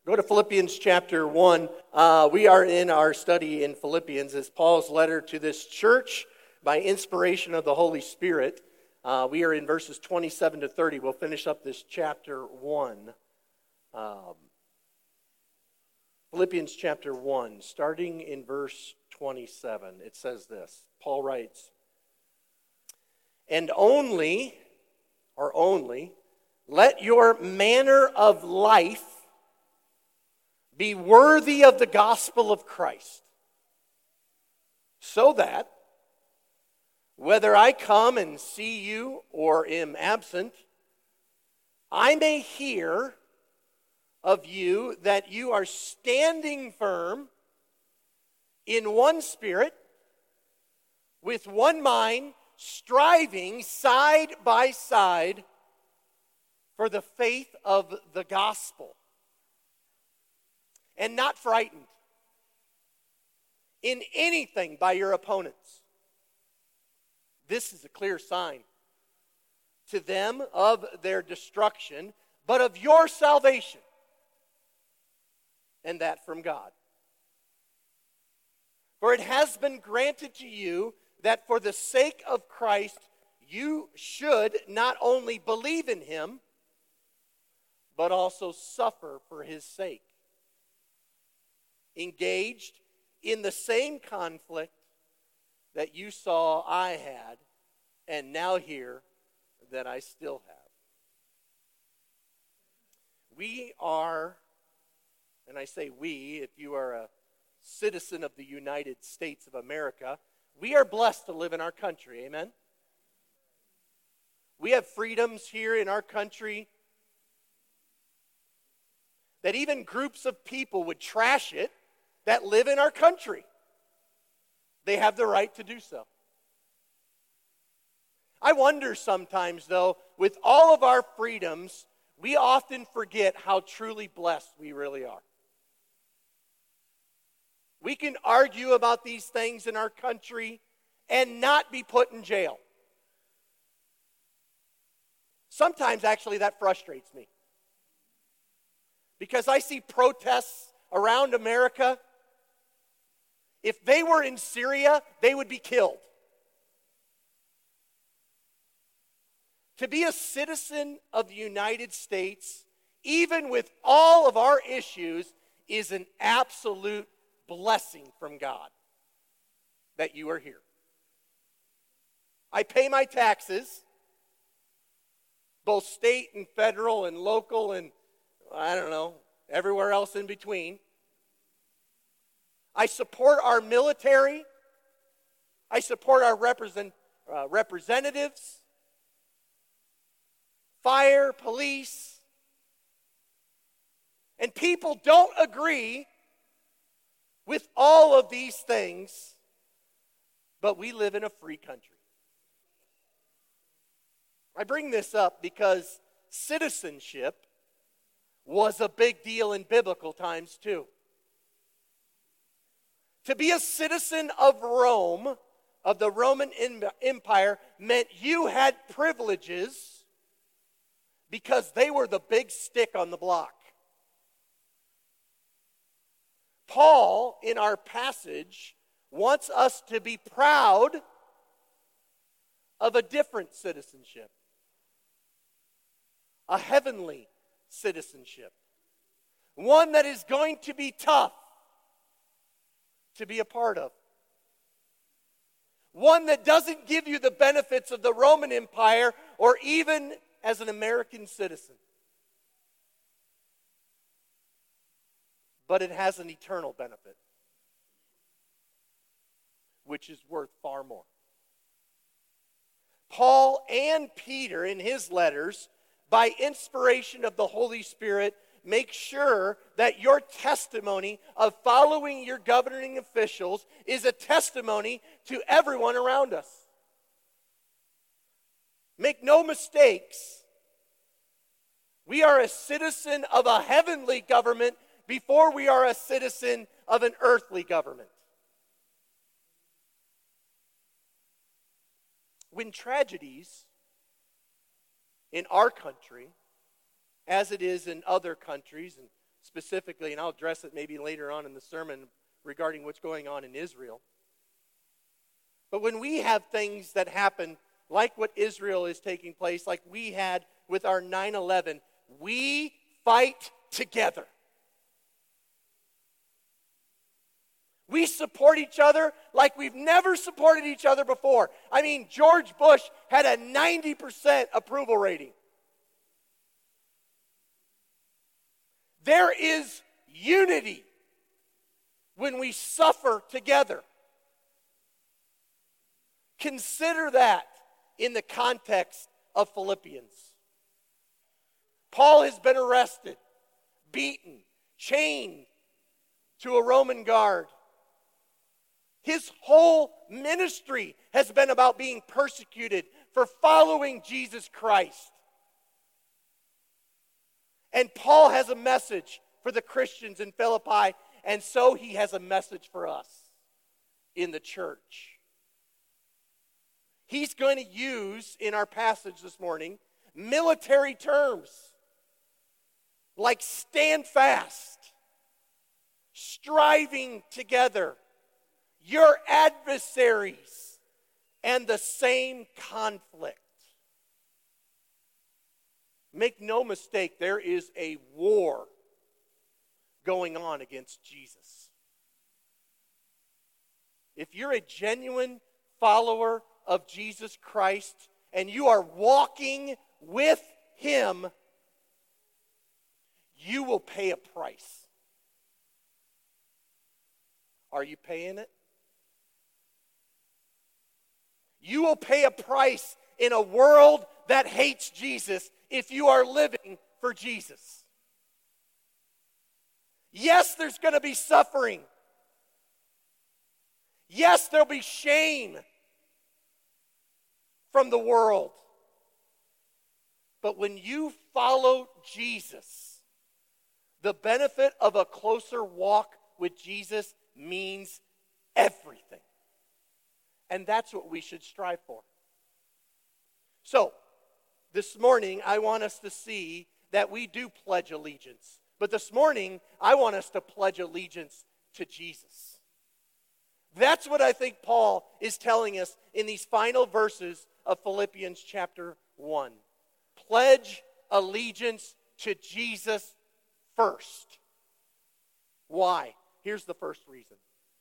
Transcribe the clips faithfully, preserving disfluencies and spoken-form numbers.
Go to Philippians chapter one. Uh, we are in our study in Philippians as Paul's letter to this church by inspiration of the Holy Spirit. Uh, we are in verses twenty-seven to thirty. We'll finish up this chapter one. Um, Philippians chapter one, starting in verse twenty-seven. It says this. Paul writes, "And only, or only, let your manner of life be worthy of the gospel of Christ, so that, whether I come and see you or am absent, I may hear of you that you are standing firm in one spirit, with one mind, striving side by side for the faith of the gospel, and not frightened in anything by your opponents. This is a clear sign to them of their destruction, but of your salvation, and that from God. For it has been granted to you that for the sake of Christ you should not only believe in him, but also suffer for his sake, engaged in the same conflict that you saw I had, and now hear that I still have." We are, and I say we, if you are a citizen of the United States of America, we are blessed to live in our country, amen? We have freedoms here in our country that even groups of people would trash it that live in our country. They have the right to do so. I wonder sometimes, though, with all of our freedoms, we often forget how truly blessed we really are. We can argue about these things in our country and not be put in jail. Sometimes, actually, that frustrates me, because I see protests around America. If they were in Syria, they would be killed. To be a citizen of the United States, even with all of our issues, is an absolute blessing from God that you are here. I pay my taxes, both state and federal and local and, I don't know, everywhere else in between. I support our military. I support our represent, uh, representatives, fire, police. And people don't agree with all of these things, but we live in a free country. I bring this up because citizenship was a big deal in biblical times too. To be a citizen of Rome, of the Roman Empire, meant you had privileges because they were the big stick on the block. Paul, in our passage, wants us to be proud of a different citizenship, a heavenly citizenship, one that is going to be tough to be a part of. One that doesn't give you the benefits of the Roman Empire or even as an American citizen. But it has an eternal benefit, which is worth far more. Paul and Peter, in his letters, by inspiration of the Holy Spirit, make sure that your testimony of following your governing officials is a testimony to everyone around us. Make no mistakes. We are a citizen of a heavenly government before we are a citizen of an earthly government. When tragedies in our country, as it is in other countries, and specifically, and I'll address it maybe later on in the sermon regarding what's going on in Israel. But when we have things that happen like what Israel is taking place, like we had with our nine eleven, we fight together. We support each other like we've never supported each other before. I mean, George Bush had a ninety percent approval rating. There is unity when we suffer together. Consider that in the context of Philippians. Paul has been arrested, beaten, chained to a Roman guard. His whole ministry has been about being persecuted for following Jesus Christ. And Paul has a message for the Christians in Philippi, and so he has a message for us in the church. He's going to use, in our passage this morning, military terms like stand fast, striving together, your adversaries, and the same conflict. Make no mistake, there is a war going on against Jesus. If you're a genuine follower of Jesus Christ and you are walking with Him, you will pay a price. Are you paying it? You will pay a price in a world that hates Jesus if you are living for Jesus. Yes, there's going to be suffering. Yes, there'll be shame from the world. But when you follow Jesus, the benefit of a closer walk with Jesus means everything. And that's what we should strive for. So, this morning, I want us to see that we do pledge allegiance. But this morning, I want us to pledge allegiance to Jesus. That's what I think Paul is telling us in these final verses of Philippians chapter one. Pledge allegiance to Jesus first. Why? Here's the first reason.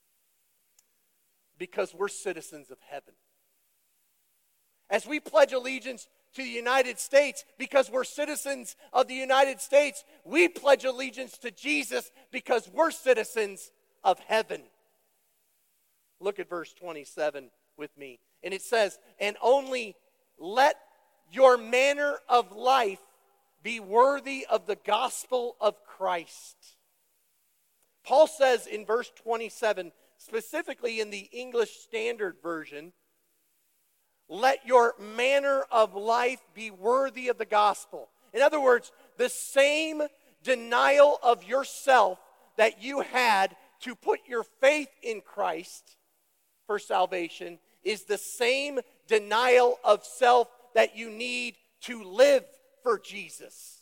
Because we're citizens of heaven. As we pledge allegiance to the United States because we're citizens of the United States, we pledge allegiance to Jesus because we're citizens of heaven. Look at verse twenty-seven with me. And it says, and only let your manner of life be worthy of the gospel of Christ. Paul says in verse twenty-seven, specifically in the English Standard Version, let your manner of life be worthy of the gospel. In other words, the same denial of yourself that you had to put your faith in Christ for salvation is the same denial of self that you need to live for Jesus.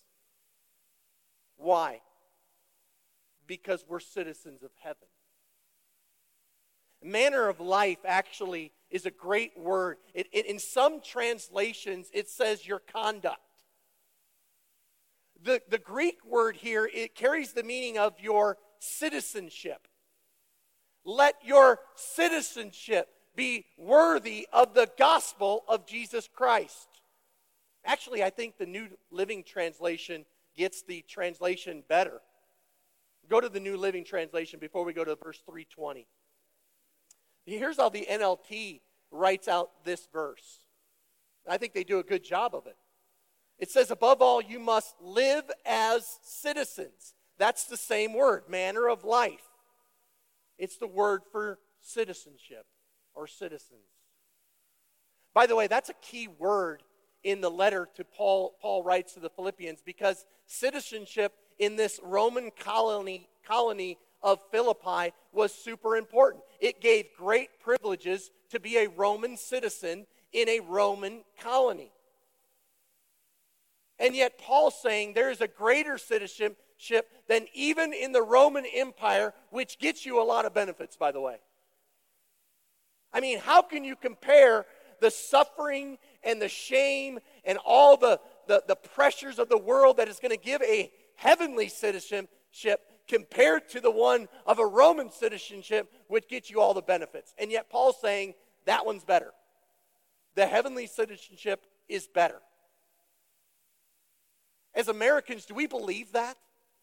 Why? Because we're citizens of heaven. Manner of life actually is a great word. It, it, in some translations, it says your conduct. The, the Greek word here, it carries the meaning of your citizenship. Let your citizenship be worthy of the gospel of Jesus Christ. Actually, I think the New Living Translation gets the translation better. Go to the New Living Translation before we go to verse three twenty. Here's how the N L T writes out this verse. I think they do a good job of it. It says, above all, you must live as citizens. That's the same word, manner of life. It's the word for citizenship or citizens. By the way, that's a key word in the letter to Paul, Paul writes to the Philippians, because citizenship in this Roman colony, colony of Philippi was super important. It gave great privileges to be a Roman citizen in a Roman colony. And yet Paul's saying there is a greater citizenship citizenship than even in the Roman Empire, which gets you a lot of benefits, by the way. I mean, how can you compare the suffering and the shame and all the, the, the pressures of the world that is going to give a heavenly citizenship compared to the one of a Roman citizenship, which gets you all the benefits? And yet Paul's saying that one's better. The heavenly citizenship is better. As Americans, do we believe that?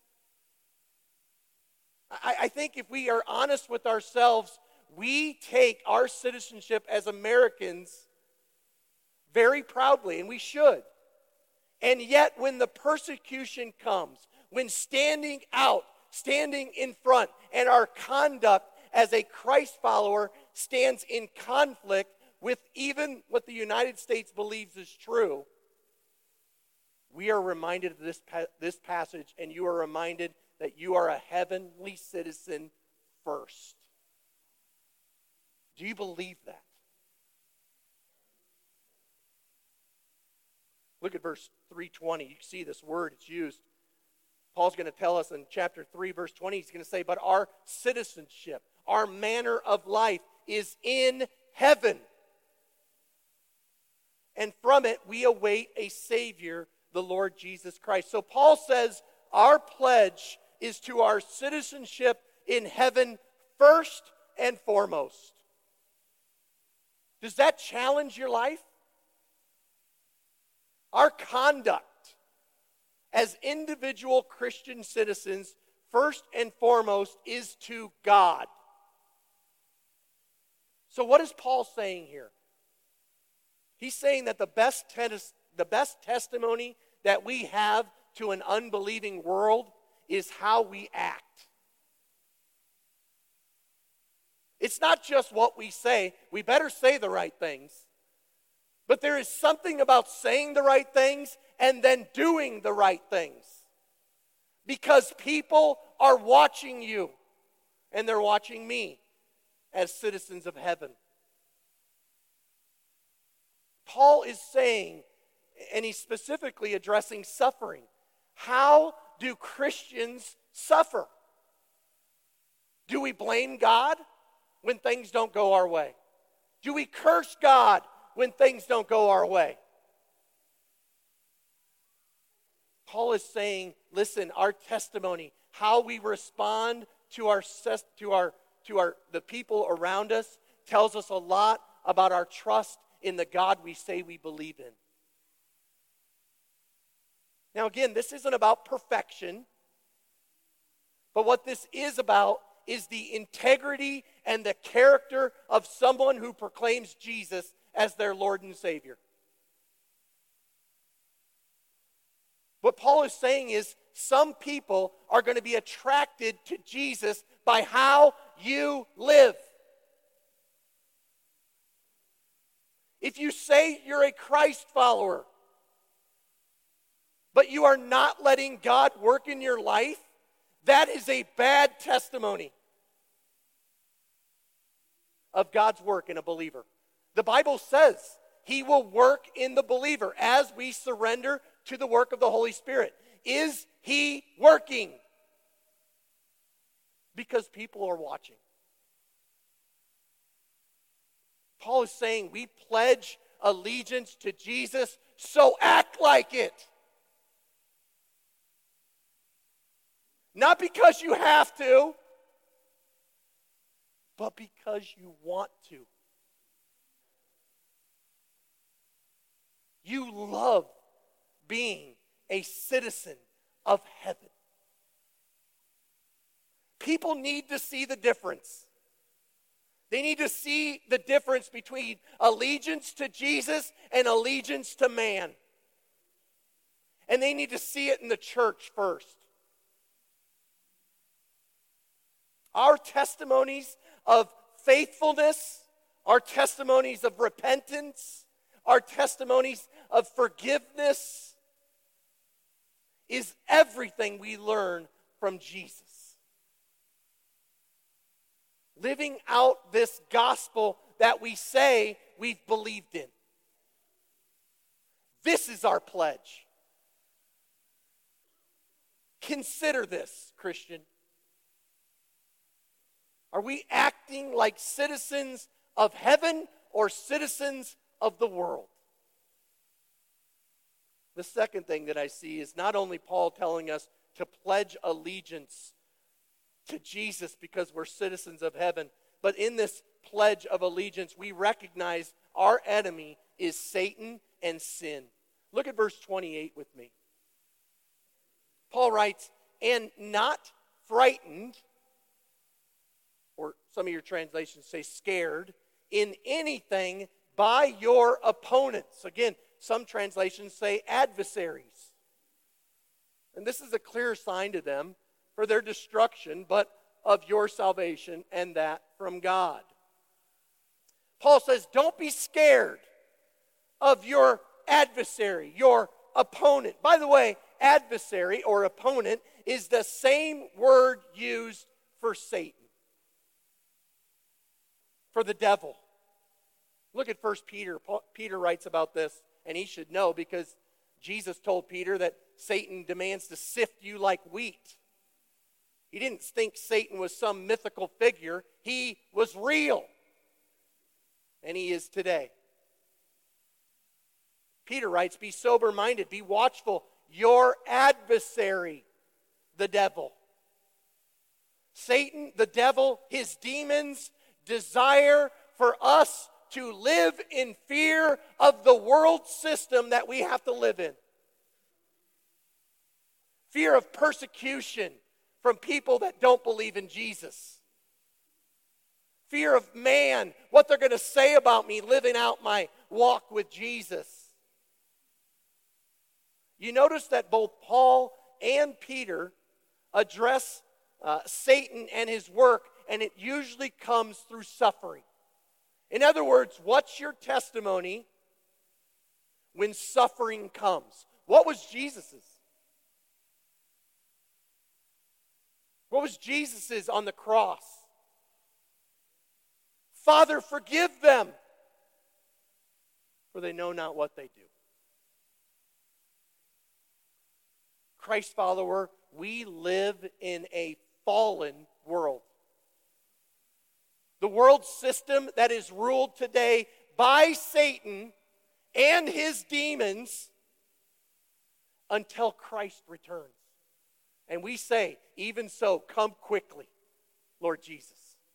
I, I think if we are honest with ourselves, we take our citizenship as Americans very proudly, and we should. And yet, when the persecution comes, when standing out, standing in front, and our conduct as a Christ follower stands in conflict with even what the United States believes is true, we are reminded of this, this passage, and you are reminded that you are a heavenly citizen first. Do you believe that? Look at verse three twenty. You see this word, it's used. Paul's going to tell us in chapter three, verse twenty, he's going to say, but our citizenship, our manner of life is in heaven. And from it we await a Savior, the Lord Jesus Christ. So Paul says our pledge is to our citizenship in heaven first and foremost. Does that challenge your life? Our conduct as individual Christian citizens, first and foremost, is to God. So what is Paul saying here? He's saying that the best, tes- the best testimony that we have to an unbelieving world is how we act. It's not just what we say. We better say the right things. But there is something about saying the right things and then doing the right things. Because people are watching you, and they're watching me as citizens of heaven. Paul is saying, and he's specifically addressing suffering. How do Christians suffer? Do we blame God when things don't go our way? Do we curse God when things don't go our way? Paul is saying, listen, our testimony, how we respond to our to our to our the people around us, tells us a lot about our trust in the God we say we believe in. Now again, this isn't about perfection, but what this is about is the integrity and the character of someone who proclaims Jesus as their Lord and Savior. What Paul is saying is some people are going to be attracted to Jesus by how you live. If you say you're a Christ follower, but you are not letting God work in your life, that is a bad testimony of God's work in a believer. The Bible says He will work in the believer as we surrender to the work of the Holy Spirit. Is He working? Because people are watching. Paul is saying we pledge allegiance to Jesus, so act like it. Not because you have to, but because you want to. You love being a citizen of heaven. People need to see the difference. They need to see the difference between allegiance to Jesus and allegiance to man. And they need to see it in the church first. Our testimonies of faithfulness, our testimonies of repentance, our testimonies of forgiveness is everything we learn from Jesus. Living out this gospel that we say we've believed in. This is our pledge. consider this, Christian. Are we acting like citizens of heaven or citizens of the world? The second thing that I see is not only Paul telling us to pledge allegiance to Jesus because we're citizens of heaven, but in this pledge of allegiance, we recognize our enemy is Satan and sin. Look at verse twenty-eight with me. Paul writes, and not frightened, or some of your translations say scared, in anything by your opponents. Again, some translations say adversaries. And this is a clear sign to them for their destruction, but of your salvation, and that from God. Paul says, don't be scared of your adversary, your opponent. By the way, adversary or opponent is the same word used for Satan, for the devil. Look at First Peter. Paul, Peter writes about this, and he should know because Jesus told Peter that Satan demands to sift you like wheat. He didn't think Satan was some mythical figure. He was real. And he is today. Peter writes, be sober-minded, be watchful. Your adversary, the devil. Satan, the devil, his demons desire for us to live in fear of the world system that we have to live in. Fear of persecution from people that don't believe in Jesus. Fear of man, what they're going to say about me living out my walk with Jesus. You notice that both Paul and Peter address uh, Satan and his work, and it usually comes through suffering. In other words, what's your testimony when suffering comes? What was Jesus's? What was Jesus's on the cross? Father, forgive them, for they know not what they do. Christ follower, we live in a fallen world. The world system that is ruled today by Satan and his demons until Christ returns. And we say, even so, come quickly, Lord Jesus.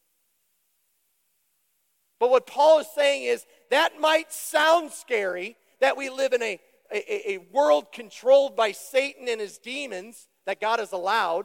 But what Paul is saying is, that might sound scary, that we live in a, a, a world controlled by Satan and his demons, that God has allowed.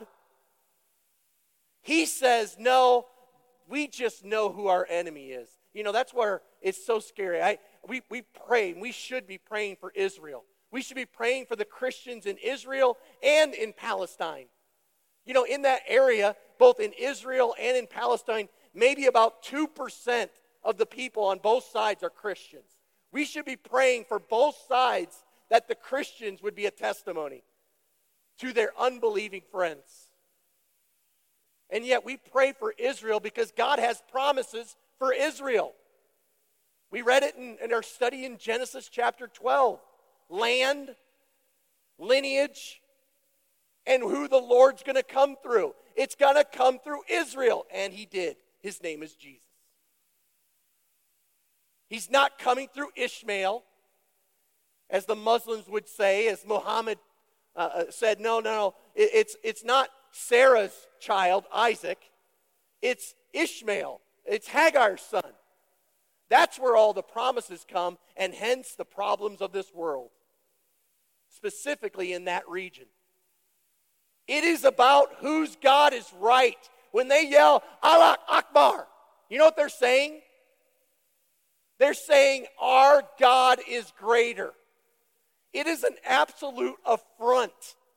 He says, no, we just know who our enemy is. You know, that's where it's so scary. I, we, we pray, and we should be praying for Israel. We should be praying for the Christians in Israel and in Palestine. You know, in that area, both in Israel and in Palestine, maybe about two percent of the people on both sides are Christians. We should be praying for both sides that the Christians would be a testimony to their unbelieving friends. And yet we pray for Israel because God has promises for Israel. We read it in, in our study in Genesis chapter twelve. Land, lineage, and who the Lord's going to come through. It's going to come through Israel. And he did. His name is Jesus. He's not coming through Ishmael, as the Muslims would say, as Muhammad uh, said, no, no, no. It, it's, it's not Sarah's child, Isaac. It's Ishmael. It's Hagar's son. That's where all the promises come, and hence the problems of this world, specifically in that region. It is about whose God is right. When they yell, Allah Akbar, you know what they're saying? They're saying, our God is greater. It is an absolute affront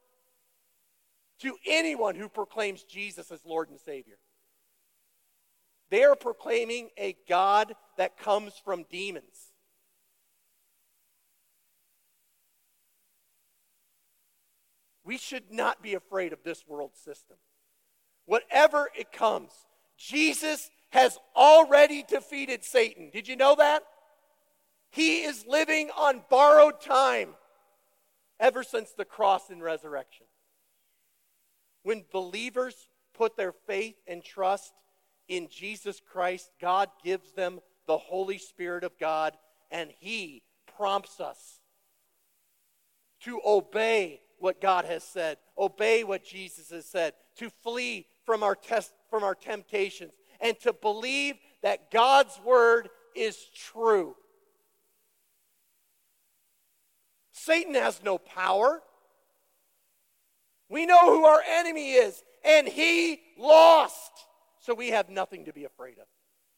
to anyone who proclaims Jesus as Lord and Savior. They are proclaiming a God that comes from demons. We should not be afraid of this world system. Whatever it comes, Jesus has already defeated Satan. Did you know that? He is living on borrowed time ever since the cross and resurrection. When believers put their faith and trust in Jesus Christ, God gives them the Holy Spirit of God, and He prompts us to obey what God has said, obey what Jesus has said, to flee from our test, from our temptations, and to believe that God's word is true. Satan has no power. We know who our enemy is, and he lost. So we have nothing to be afraid of.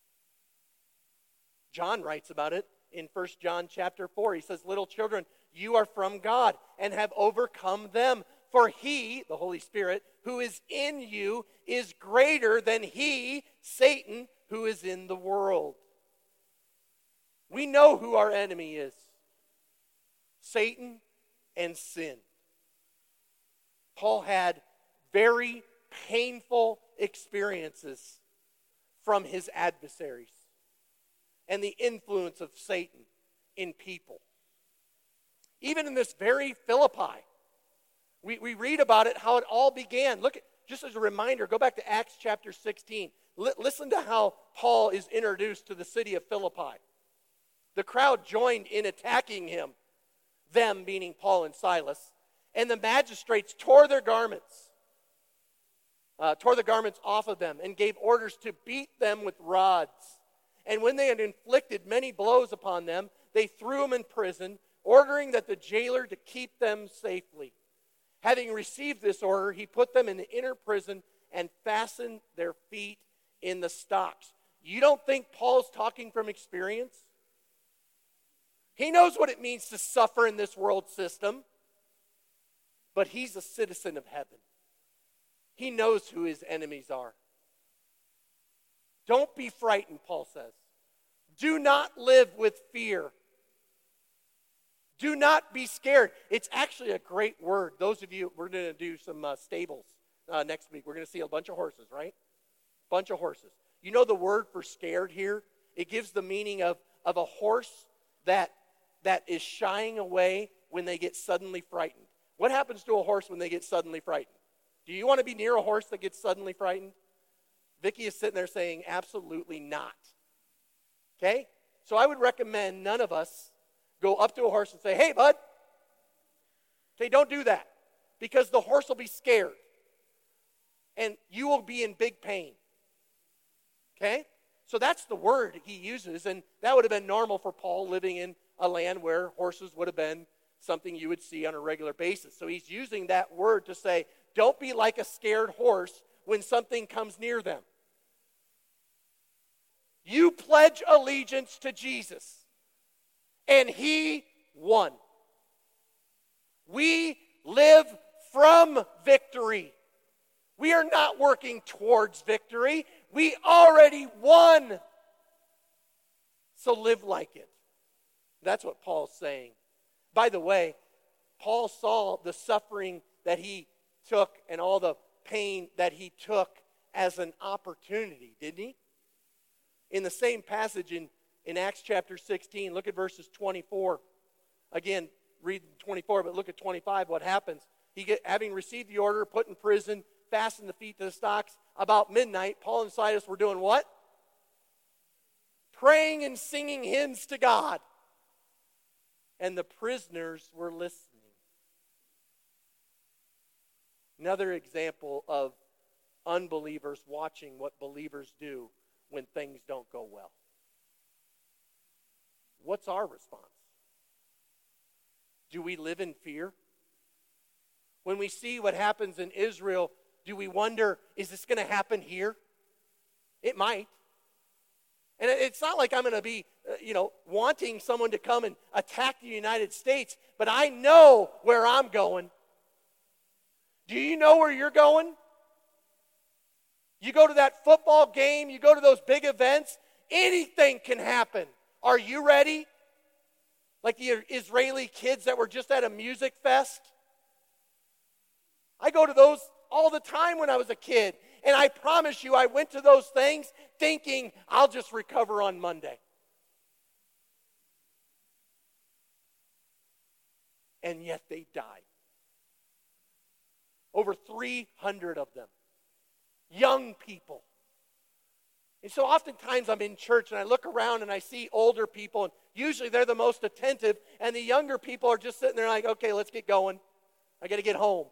John writes about it in First John chapter four. He says, little children, you are from God and have overcome them. For he, the Holy Spirit, who is in you is greater than he, Satan, who is in the world. We know who our enemy is. Satan and sin. Paul had very painful experiences from his adversaries and the influence of Satan in people. Even in this very Philippi, we, we read about it, how it all began. Look at, just as a reminder, go back to Acts chapter sixteen. L- listen to how Paul is introduced to the city of Philippi. The crowd joined in attacking him, them meaning Paul and Silas, and the magistrates tore their garments, uh, tore the garments off of them and gave orders to beat them with rods. And when they had inflicted many blows upon them, they threw them in prison, ordering that the jailer to keep them safely. Having received this order, he put them in the inner prison and fastened their feet in the stocks. You don't think Paul's talking from experience? He knows what it means to suffer in this world system, but he's a citizen of heaven. He knows who his enemies are. Don't be frightened, Paul says. Do not live with fear. Do not be scared. It's actually a great word. Those of you, we're going to do some uh, stables uh, next week. We're going to see a bunch of horses, right? Bunch of horses. You know the word for scared here? It gives the meaning of, of a horse that, that is shying away when they get suddenly frightened. What happens to a horse when they get suddenly frightened? Do you want to be near a horse that gets suddenly frightened? Vicky is sitting there saying, absolutely not. Okay? So I would recommend none of us go up to a horse and say, hey, bud. Okay, don't do that. Because the horse will be scared. And you will be in big pain. Okay? So that's the word he uses. And that would have been normal for Paul living in a land where horses would have been something you would see on a regular basis. So he's using that word to say, don't be like a scared horse when something comes near them. You pledge allegiance to Jesus. And he won. We live from victory. We are not working towards victory. We already won. So live like it. That's what Paul's saying. By the way, Paul saw the suffering that he took and all the pain that he took as an opportunity, didn't he? In the same passage in In Acts chapter sixteen, look at verses twenty-four. Again, read twenty-four, but look at twenty-five. What happens? He get, having received the order, put in prison, fastened the feet to the stocks. About midnight, Paul and Silas were doing what? Praying and singing hymns to God. And the prisoners were listening. Another example of unbelievers watching what believers do when things don't go well. What's our response? Do we live in fear? When we see what happens in Israel, do we wonder, is this going to happen here? It might. And it's not like I'm going to be, uh, you know, wanting someone to come and attack the United States, but I know where I'm going. Do you know where you're going? You go to that football game, you go to those big events, anything can happen. Are you ready? Like the Israeli kids that were just at a music fest? I go to those all the time when I was a kid. And I promise you, I went to those things thinking, I'll just recover on Monday. And yet they died. Over three hundred of them. Young people. And so oftentimes I'm in church and I look around and I see older people, and usually they're the most attentive, and the younger people are just sitting there like, okay, let's get going. I got to get home.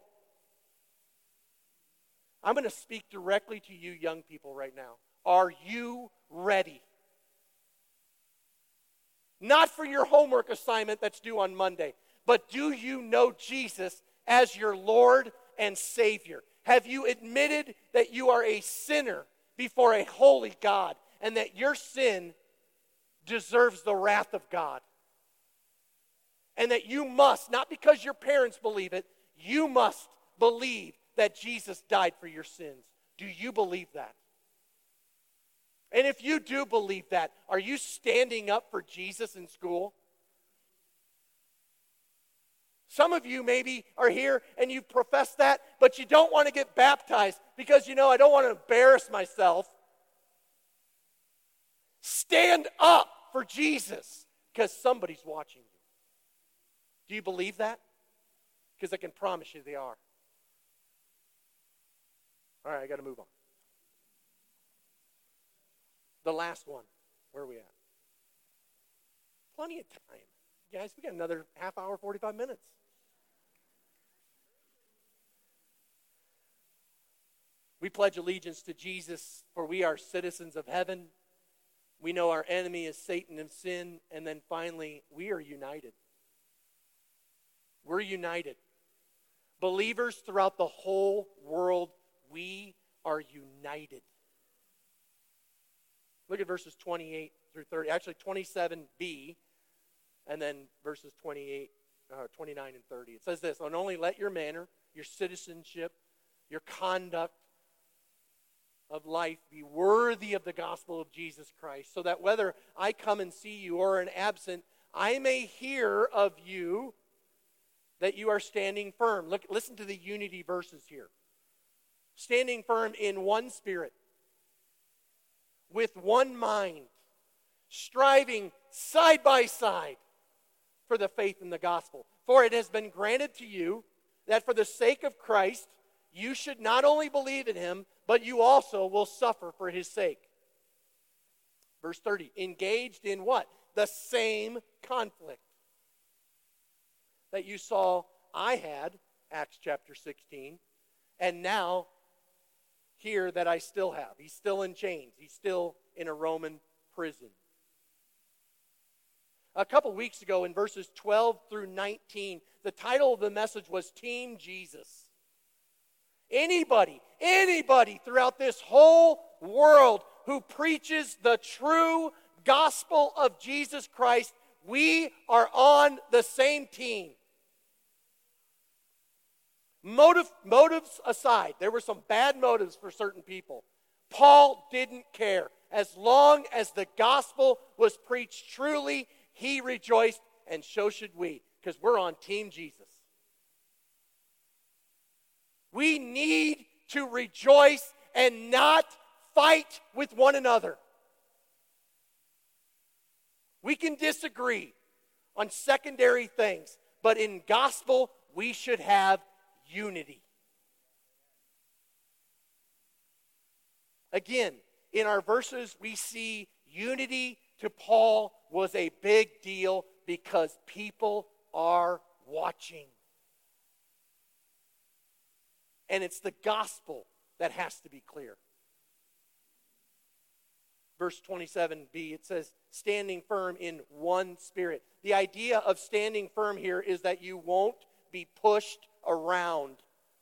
I'm going to speak directly to you young people right now. Are you ready? Not for your homework assignment that's due on Monday, but do you know Jesus as your Lord and Savior? Have you admitted that you are a sinner before a holy God and that your sin deserves the wrath of God? And that you must, not because your parents believe it, you must believe that Jesus died for your sins. Do you believe that? And if you do believe that, are you standing up for Jesus in school? Some of you maybe are here and you profess that, but you don't want to get baptized because, you know, I don't want to embarrass myself. Stand up for Jesus because somebody's watching you. Do you believe that? Because I can promise you they are. All right, I got to move on. The last one. Where are we at? Plenty of time. Guys, we got another half hour, forty-five minutes. We pledge allegiance to Jesus, for we are citizens of heaven. We know our enemy is Satan and sin. And then finally, we are united. We're united. Believers throughout the whole world, we are united. Look at verses twenty-eight through thirty. Actually, twenty-seven b, and then verses twenty-eight, uh, twenty-nine and thirty. It says this: "And only let your manner, your citizenship, your conduct of life be worthy of the gospel of Jesus Christ, so that whether I come and see you or am absent, I may hear of you that you are standing firm." Look, listen to the unity verses here. Standing firm in one spirit, with one mind, striving side by side for the faith in the gospel. For it has been granted to you that for the sake of Christ, you should not only believe in him, but you also will suffer for his sake. Verse thirty, engaged in what? The same conflict that you saw I had, Acts chapter sixteen, and now here that I still have. He's still in chains. He's still in a Roman prison. A couple weeks ago in verses twelve through nineteen, the title of the message was Team Jesus. Anybody, anybody throughout this whole world who preaches the true gospel of Jesus Christ, we are on the same team. Motive, motives aside, there were some bad motives for certain people. Paul didn't care. As long as the gospel was preached truly, he rejoiced, and so should we, because we're on Team Jesus. We need to rejoice and not fight with one another. We can disagree on secondary things, but in gospel, we should have unity. Again, in our verses, we see unity to Paul was a big deal because people are watching. And it's the gospel that has to be clear. Verse twenty-seven b, it says, standing firm in one spirit. The idea of standing firm here is that you won't be pushed around.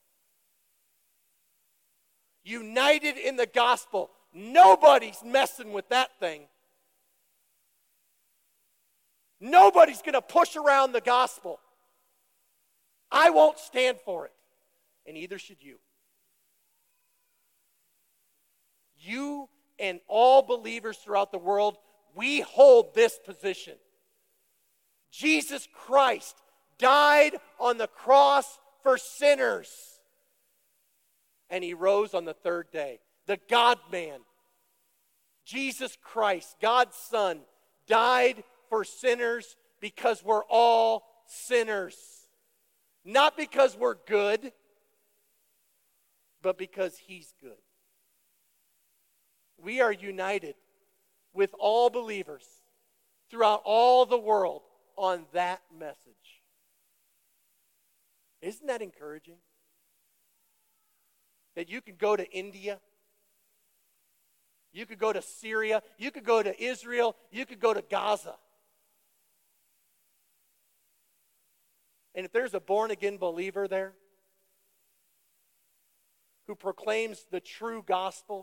United in the gospel. Nobody's messing with that thing. Nobody's going to push around the gospel. I won't stand for it. And neither should you. You and all believers throughout the world, we hold this position. Jesus Christ died on the cross for sinners. And he rose on the third day. The God-man, Jesus Christ, God's Son, died for sinners because we're all sinners. Not because we're good. but because he's good. We are united with all believers throughout all the world on that message. Isn't that encouraging? That you could go to India, you could go to Syria, you could go to Israel, you could go to Gaza. And if there's a born-again believer there who proclaims the true gospel,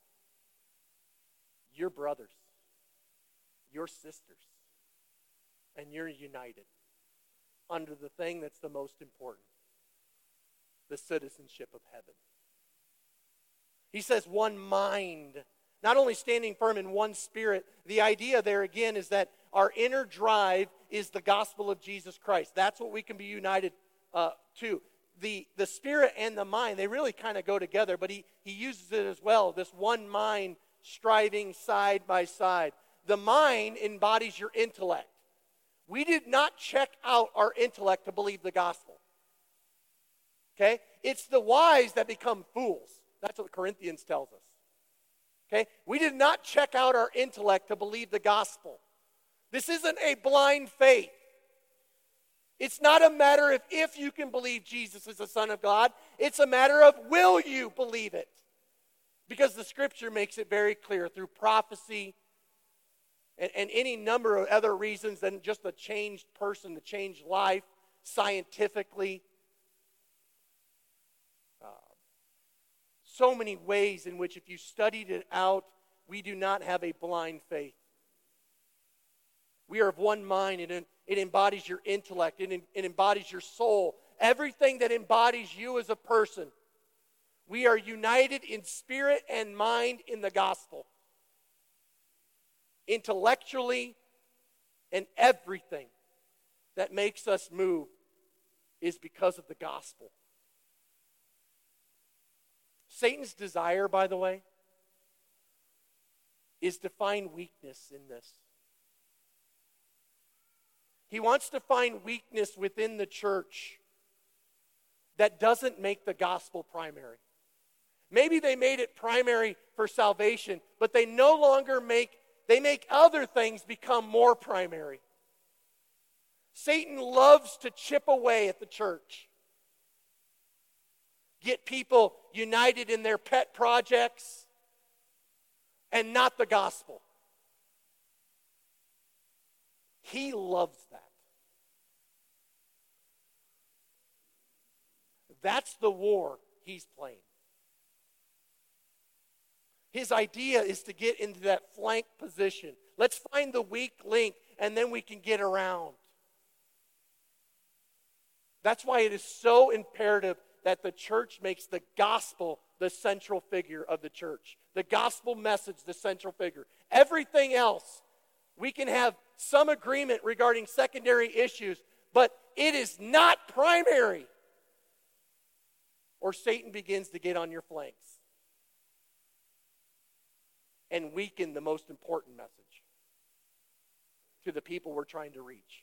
your brothers, your sisters, and you're united under the thing that's the most important, the citizenship of heaven. He says one mind, not only standing firm in one spirit. The idea there again is that our inner drive is the gospel of Jesus Christ. That's what we can be united uh, to. The, the spirit and the mind, they really kind of go together, but he, he uses it as well, this one mind striving side by side. The mind embodies your intellect. We did not check out our intellect to believe the gospel. Okay? It's the wise that become fools. That's what Corinthians tells us. Okay? We did not check out our intellect to believe the gospel. This isn't a blind faith. It's not a matter of if you can believe Jesus is the Son of God. It's a matter of will you believe it? Because the Scripture makes it very clear through prophecy and, and any number of other reasons than just a changed person, the changed life, scientifically. Uh, so many ways in which if you studied it out, we do not have a blind faith. We are of one mind, and it embodies your intellect, it, it embodies your soul, everything that embodies you as a person. We are united in spirit and mind in the gospel. Intellectually, and everything that makes us move is because of the gospel. Satan's desire, by the way, is to find weakness in this. He wants to find weakness within the church that doesn't make the gospel primary. Maybe they made it primary for salvation, but they no longer make, they make other things become more primary. Satan loves to chip away at the church. Get people united in their pet projects and not the gospel. He loves that. That's the war he's playing. His idea is to get into that flank position. Let's find the weak link, and then we can get around. That's why it is so imperative that the church makes the gospel the central figure of the church. The gospel message the central figure. Everything else, we can have some agreement regarding secondary issues, but it is not primary. Or Satan begins to get on your flanks and weaken the most important message to the people we're trying to reach.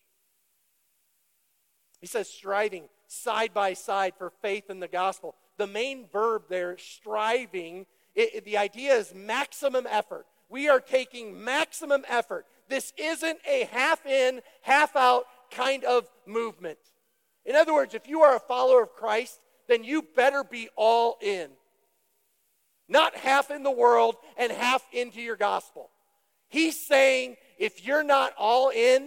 He says striving side by side for faith in the gospel. The main verb there, striving, it, it, the idea is maximum effort. We are taking maximum effort. This isn't a half in, half out kind of movement. In other words, if you are a follower of Christ, then you better be all in. Not half in the world and half into your gospel. He's saying if you're not all in,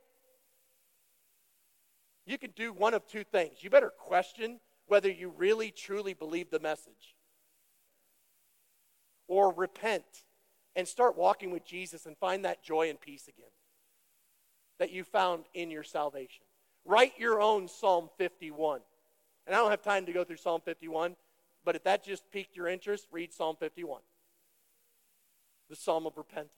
you can do one of two things. You better question whether you really truly believe the message. Or repent and start walking with Jesus and find that joy and peace again that you found in your salvation. Write your own Psalm fifty-one. And I don't have time to go through Psalm fifty-one, but if that just piqued your interest, read Psalm fifty-one. The Psalm of Repentance.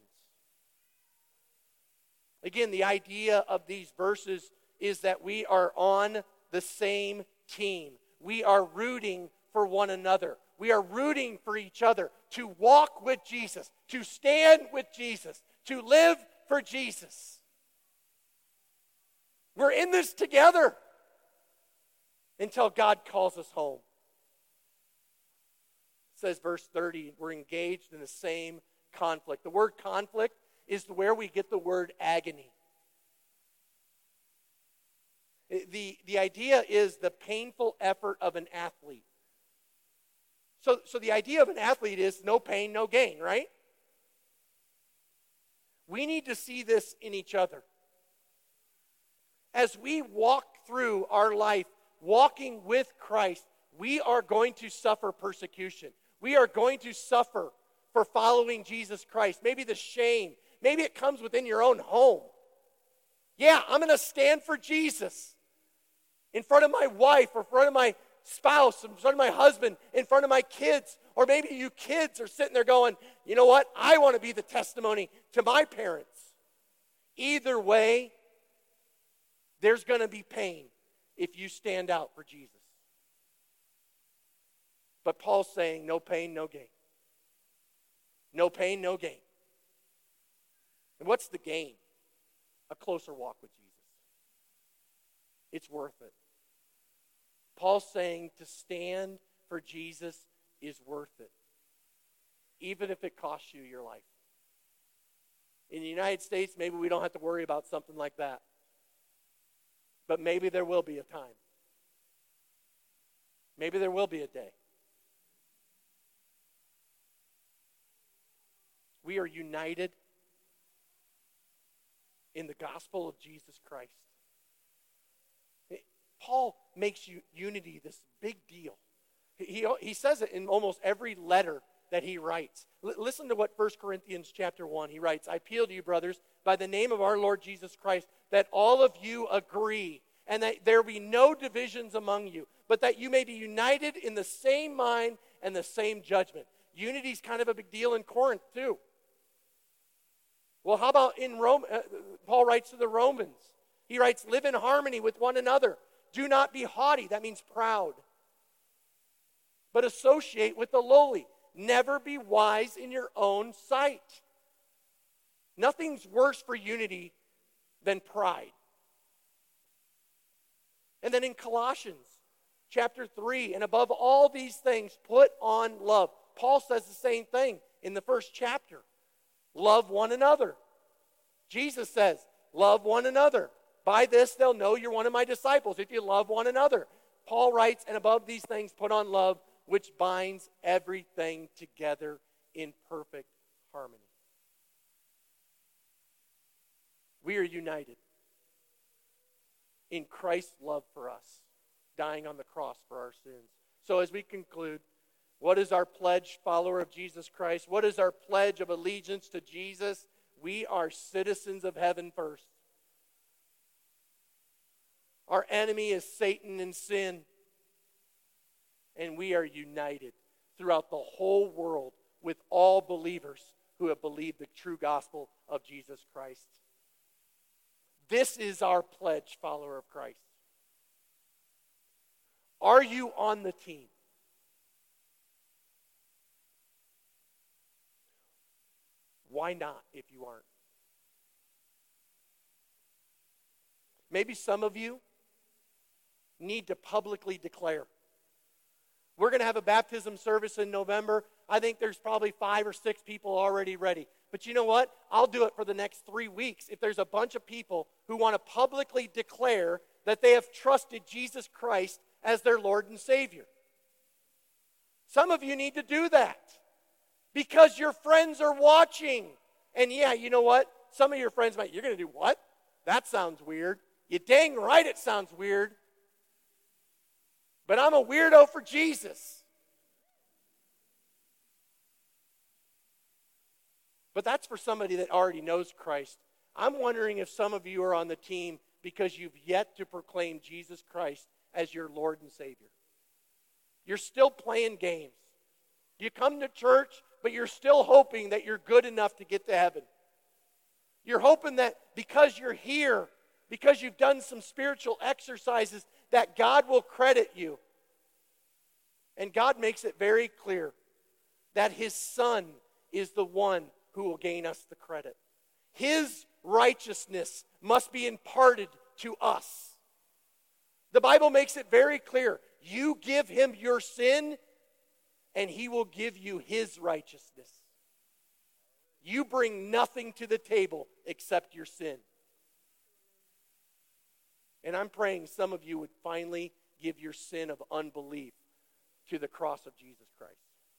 Again, the idea of these verses is that we are on the same team. We are rooting for one another. We are rooting for each other to walk with Jesus, to stand with Jesus, to live for Jesus. We're in this together until God calls us home. says verse thirty, we're engaged in the same conflict. The word conflict is where we get the word agony. The, the idea is the painful effort of an athlete. So, so the idea of an athlete is no pain, no gain, right? We need to see this in each other. As we walk through our life, walking with Christ, we are going to suffer persecution. We are going to suffer for following Jesus Christ. Maybe the shame. Maybe it comes within your own home. Yeah, I'm going to stand for Jesus in front of my wife or in front of my spouse, in front of my husband, in front of my kids. Or maybe you kids are sitting there going, you know what? I want to be the testimony to my parents. Either way, there's going to be pain if you stand out for Jesus. But Paul's saying no pain, no gain. No pain, no gain. And what's the gain? A closer walk with Jesus. It's worth it. Paul's saying to stand for Jesus is worth it, even if it costs you your life. In the United States, maybe we don't have to worry about something like that. But maybe there will be a time. Maybe there will be a day. We are united in the gospel of Jesus Christ. Paul makes you, unity this big deal. He, he says it in almost every letter that he writes. L- listen to what First Corinthians chapter one, he writes, I appeal to you, brothers, by the name of our Lord Jesus Christ, that all of you agree, and that there be no divisions among you, but that you may be united in the same mind and the same judgment. Unity is kind of a big deal in Corinth, too. Well, how about in Rome? Uh, Paul writes to the Romans. He writes, live in harmony with one another. Do not be haughty, that means proud, but associate with the lowly. Never be wise in your own sight. Nothing's worse for unity than pride. And then in Colossians chapter three, and above all these things, put on love. Paul says the same thing in the first chapter. Love one another. Jesus says, love one another. By this they'll know you're one of my disciples, if you love one another. Paul writes, and above these things put on love, which binds everything together in perfect harmony. We are united in Christ's love for us, dying on the cross for our sins. So as we conclude, what is our pledge, follower of Jesus Christ? What is our pledge of allegiance to Jesus? We are citizens of heaven first. Our enemy is Satan and sin. And we are united throughout the whole world with all believers who have believed the true gospel of Jesus Christ. This is our pledge, follower of Christ. Are you on the team? Why not if you aren't? Maybe some of you need to publicly declare. We're going to have a baptism service in November. I think there's probably five or six people already ready. But you know what? I'll do it for the next three weeks if there's a bunch of people who want to publicly declare that they have trusted Jesus Christ as their Lord and Savior. Some of you need to do that because your friends are watching. And yeah, you know what? Some of your friends might, you're going to do what? That sounds weird. You dang right it sounds weird. But I'm a weirdo for Jesus. But that's for somebody that already knows Christ. I'm wondering if some of you are on the team because you've yet to proclaim Jesus Christ as your Lord and Savior. You're still playing games. You come to church, but you're still hoping that you're good enough to get to heaven. You're hoping that because you're here, because you've done some spiritual exercises, that God will credit you. And God makes it very clear that His Son is the one who will gain us the credit. His righteousness must be imparted to us. The Bible makes it very clear. You give Him your sin, and he will give you his righteousness. You bring nothing to the table except your sin. And I'm praying some of you would finally give your sin of unbelief to the cross of Jesus Christ.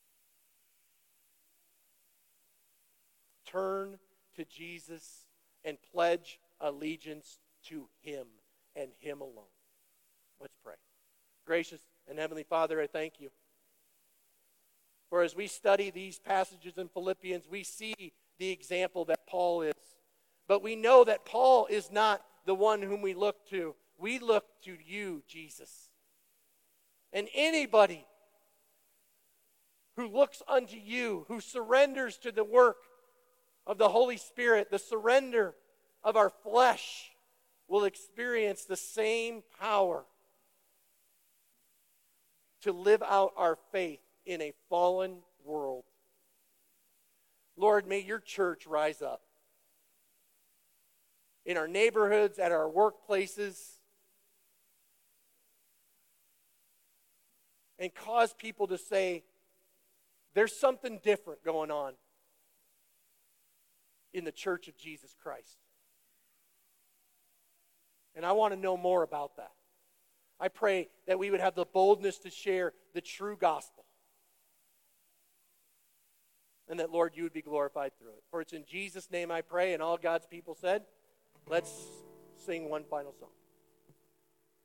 Turn to Jesus and pledge allegiance to him and him alone. Let's pray. Gracious and Heavenly Father, I thank you. For as we study these passages in Philippians, we see the example that Paul is. But we know that Paul is not the one whom we look to. We look to you, Jesus. And anybody who looks unto you, who surrenders to the work of the Holy Spirit, the surrender of our flesh, will experience the same power to live out our faith in a fallen world. Lord, may your church rise up in our neighborhoods, at our workplaces, and cause people to say, there's something different going on in the church of Jesus Christ. And I want to know more about that. I pray that we would have the boldness to share the true gospel. And that, Lord, you would be glorified through it. For it's in Jesus' name I pray, and all God's people said, let's sing one final song.